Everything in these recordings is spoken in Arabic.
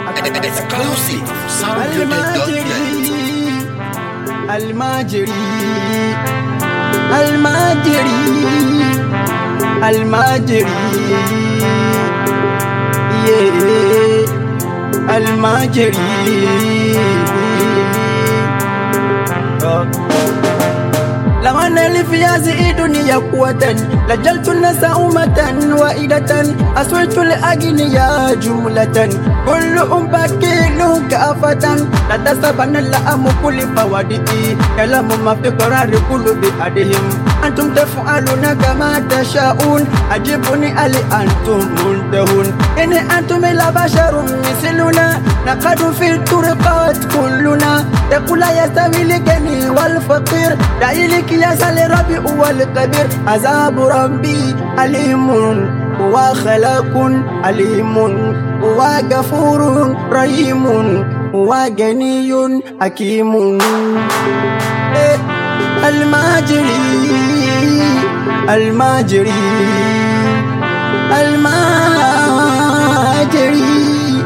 Exclusive soundcloud.net. الماجري الماجري الماجري الماجري لو أن لي في هذه الدنيا قوة لجلت الناس أمة واحدة أسويت الأغنياء جملة كل باكل كافة لا تسبن اللأم كل فوادئي كلام ما في قرار قلوب أحدهم أنتم تفعلون كما تشاءون أجيبوني ألي أنتم منتهون إن أنتم لا بشر مثلنا نقد في الطرقات كلنا يقول يستوي الغني والفقير دعيلك يسأل ربي والقدير عذاب ربي عليم وخلق عليم وغفور رحيم وغني حكيم الماجري الماجري الماجري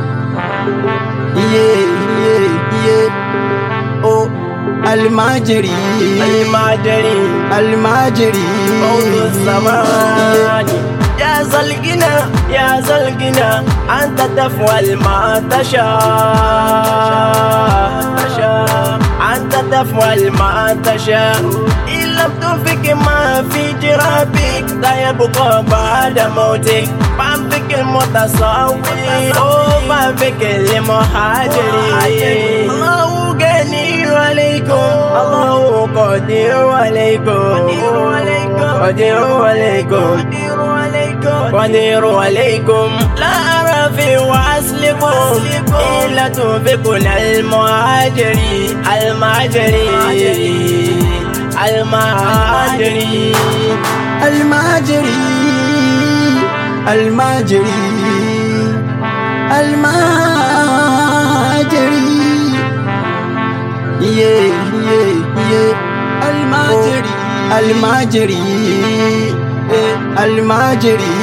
الماجري الماجري الماجري موت الزمان يا زلقنا يا زلقنا أنت تفعل ما تشاء أنت تفعل ما تشاء إن لم تنفق ما في جرابك لا يبقى بعد موتك فانفق المتصوف فانفق المهاجرين الله غني عليكم الله قدير عليكم قدير عليكم قدير عليكم لا أرى في وصلكم إلا تنفقون المهاجري المهاجري المهاجري الماجري الماجري الماجري الماجري الماجري الماجري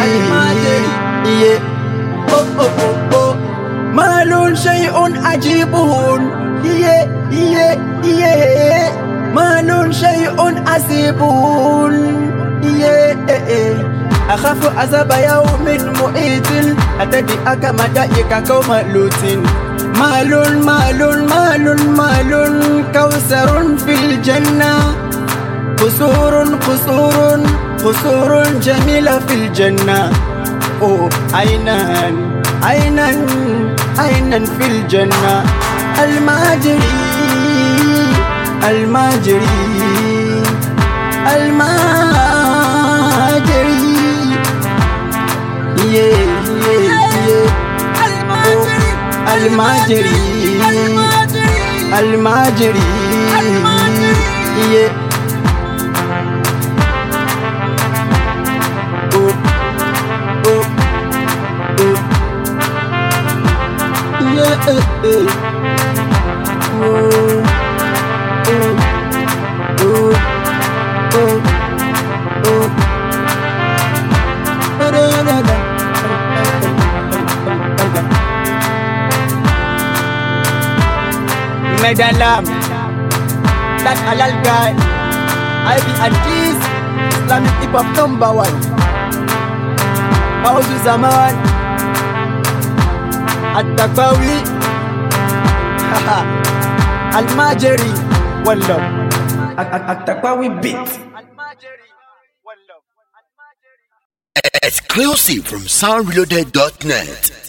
مال شيء عجيب مال شيء عسيب أخاف عذاب يوم محيط أتدي أكمدائك قوم لوط مال مال مال مال كوثر في الجنة قصور قصور قصور جميلة في الجنة عينا عينا عينا في الجنة الماجري الماجري الماجري الماجري الماجري Medalam, that halal guy, I be artist, Islamic hip hop #1. Pauzu zaman, At-Takbawi, Al-Majri, one love. At-Takbawi beat. Exclusive from soundreloaded.net.